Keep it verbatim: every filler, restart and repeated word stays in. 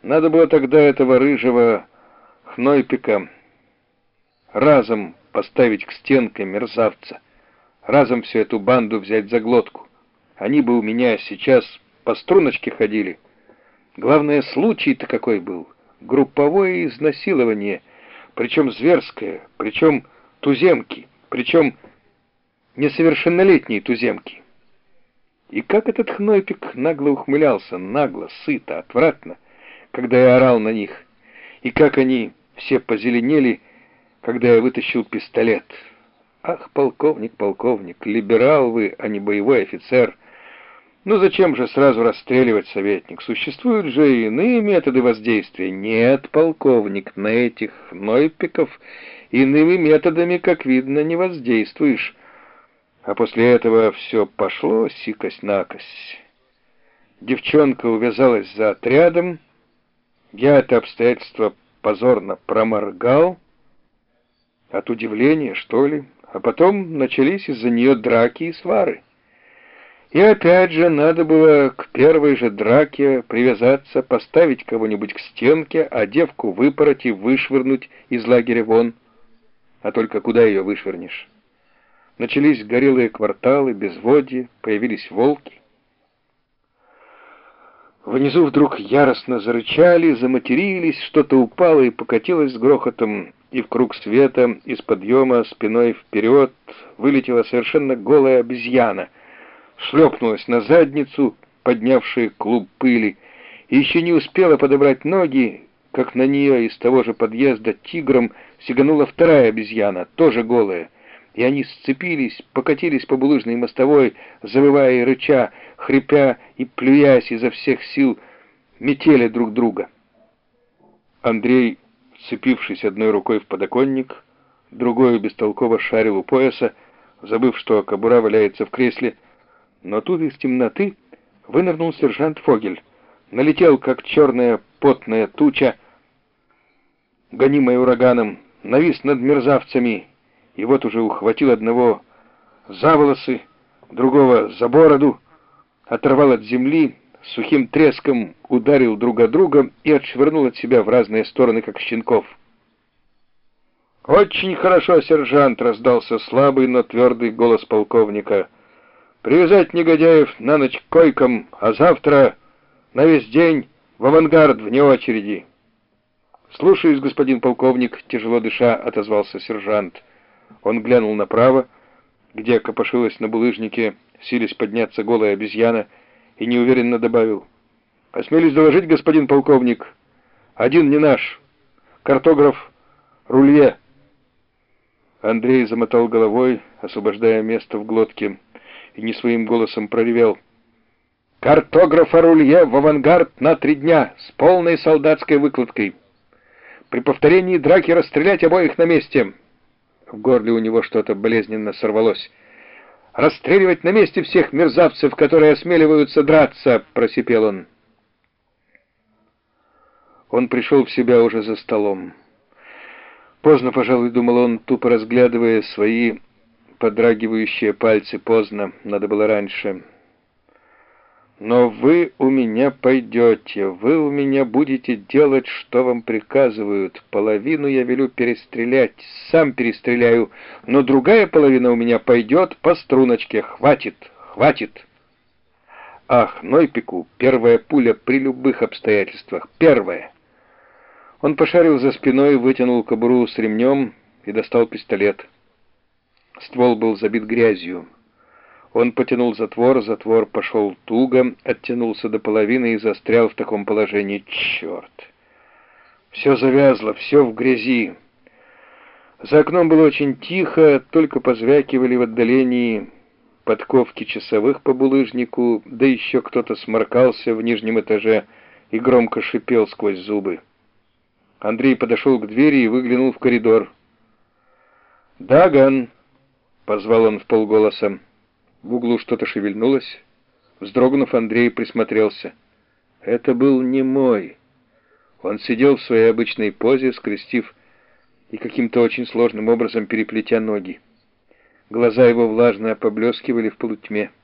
Надо было тогда этого рыжего Хнойпика разом поставить к стенке мерзавца, разом всю эту банду взять за глотку. Они бы у меня сейчас по струночке ходили. Главное, случай-то какой был. Групповое изнасилование, причем зверское, причем туземки, причем несовершеннолетние туземки. И как этот Хнойпик нагло ухмылялся, нагло, сыто, отвратно, когда я орал на них, и как они все позеленели, когда я вытащил пистолет. Ах, полковник, полковник, либерал вы, а не боевой офицер. Ну зачем же сразу расстреливать, советник? Существуют же и иные методы воздействия. Нет, полковник, на этих Хнойпиков иными методами, как видно, не воздействуешь. А после этого все пошло сикось-накось. Девчонка увязалась за отрядом. Я это обстоятельство позорно проморгал. От удивления, что ли. А потом начались из-за нее драки и свары. И опять же надо было к первой же драке привязаться, поставить кого-нибудь к стенке, а девку выпороть и вышвырнуть из лагеря вон. А только куда ее вышвырнешь? Начались горелые кварталы, безводье, появились волки. Внизу вдруг яростно зарычали, заматерились, что-то упало и покатилось с грохотом, и в круг света из подъема спиной вперед вылетела совершенно голая обезьяна, шлепнулась на задницу, поднявшая клуб пыли, и еще не успела подобрать ноги, как на нее из того же подъезда тигром сиганула вторая обезьяна, тоже голая. И они сцепились, покатились по булыжной мостовой, завывая и рыча, хрипя и плюясь изо всех сил, метели друг друга. Андрей, вцепившись одной рукой в подоконник, другой бестолково шарил у пояса, забыв, что кобура валяется в кресле, но тут из темноты вынырнул сержант Фогель, налетел, как черная потная туча, гонимая ураганом, навис над мерзавцами, и вот уже ухватил одного за волосы, другого за бороду, оторвал от земли, с сухим треском ударил друг от друга и отшвырнул от себя в разные стороны, как щенков. «Очень хорошо, сержант!» — раздался слабый, но твердый голос полковника. «Привязать негодяев на ночь к койкам, а завтра на весь день в авангард вне очереди». «Слушаюсь, господин полковник», — тяжело дыша отозвался сержант. Он глянул направо, где копошилась на булыжнике, силясь подняться голая обезьяна, и неуверенно добавил: «Осмелюсь доложить, господин полковник, один не наш, картограф Рулье». Андрей замотал головой, освобождая место в глотке, и не своим голосом проревел: «Картографа Рулье в авангард на три дня с полной солдатской выкладкой. При повторении драки расстрелять обоих на месте». В горле у него что-то болезненно сорвалось. «Расстреливать на месте всех мерзавцев, которые осмеливаются драться!» — просипел он. Он пришел в себя уже за столом. Поздно, пожалуй, думал он, тупо разглядывая свои подрагивающие пальцы. Поздно, надо было раньше. «Но вы у меня пойдете, вы у меня будете делать, что вам приказывают. Половину я велю перестрелять, сам перестреляю, но другая половина у меня пойдет по струночке. Хватит, хватит!» Ах, Нойпику первая пуля при любых обстоятельствах, первая. Он пошарил за спиной, вытянул кобуру с ремнем и достал пистолет. Ствол был забит грязью. Он потянул затвор, затвор пошел туго, оттянулся до половины и застрял в таком положении. Черт! Все завязло, все в грязи. За окном было очень тихо, только позвякивали в отдалении подковки часовых по булыжнику, да еще кто-то сморкался в нижнем этаже и громко шипел сквозь зубы. Андрей подошел к двери и выглянул в коридор. «Даган!» — позвал он вполголоса. В углу что-то шевельнулось. Вздрогнув, Андрей присмотрелся. Это был немой. Он сидел в своей обычной позе, скрестив и каким-то очень сложным образом переплетя ноги. Глаза его влажно поблескивали в полутьме.